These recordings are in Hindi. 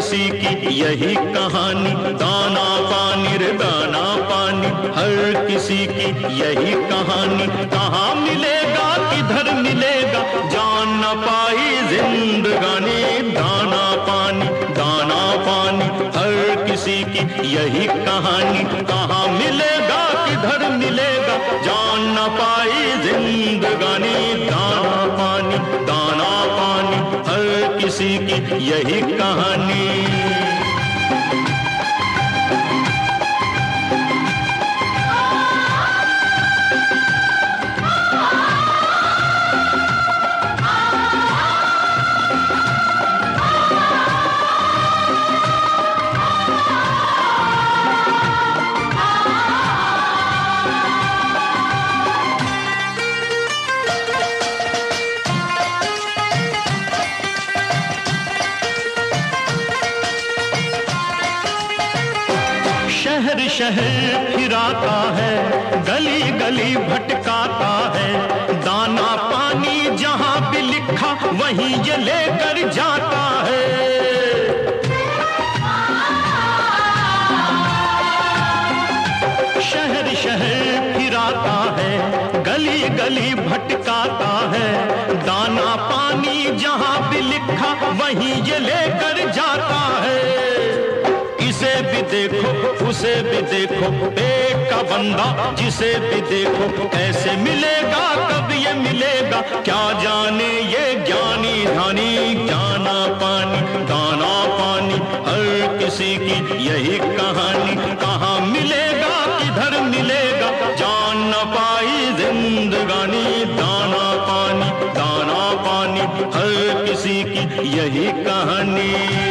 किसी की यही कहानी, दाना पानी रे दाना पानी, हर किसी की यही कहानी। कहाँ मिलेगा किधर मिलेगा, जान न पाई जिंदगानी। दाना पानी दाना पानी, हर किसी की यही कहानी। कहाँ मिलेगा किधर मिलेगा, जान न पाई जिंदगानी। दाना पानी दाना पानी, हर किसी की यही कहानी। शहर शहर फिराता है, गली गली भटकाता है। दाना पानी जहां भी लिखा वहीं ये लेकर जाता है। शहर शहर फिराता है, गली गली भटकाता है। दाना पानी जहां भी लिखा वहीं ये लेकर जाता है। इसे भी देखो उसे भी देखो, पेट का बंदा जिसे भी देखो। कैसे मिलेगा कब ये मिलेगा, क्या जाने ये ज्ञानी ध्यानी। दाना पानी दाना पानी, हर किसी की यही कहानी। कहाँ मिलेगा किधर मिलेगा, जान न पाई जिंदगानी। दाना पानी, हर किसी की यही कहानी।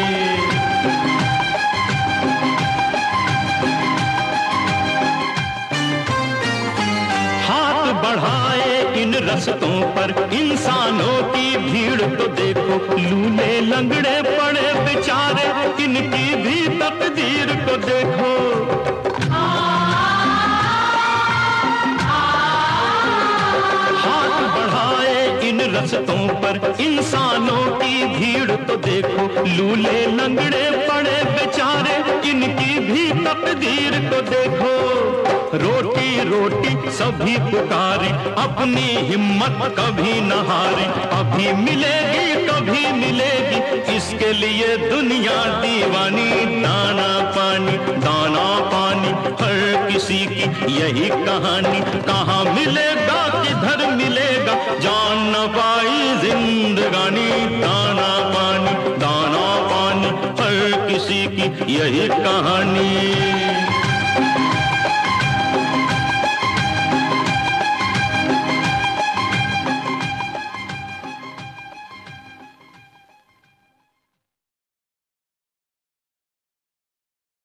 बढ़ाए इन रस्तों पर इंसानों की भीड़ तो देखो। लूले लंगड़े पड़े बेचारे, इनकी भी तकदीर को देखो। हाथ बढ़ाए इन रस्तों पर इंसानों की भीड़ तो देखो। लूले लंगड़े पड़े बेचारे, इनकी भी तकदीर को देखो। रोटी रोटी सभी पुकारे, अपनी हिम्मत कभी न हारे। अभी मिलेगी कभी मिलेगी, इसके लिए दुनिया दीवानी। दाना पानी, हर किसी की यही कहानी। कहाँ मिलेगा किधर मिलेगा, जान न पाई जिंदगानी। दाना पानी, हर किसी की यही कहानी।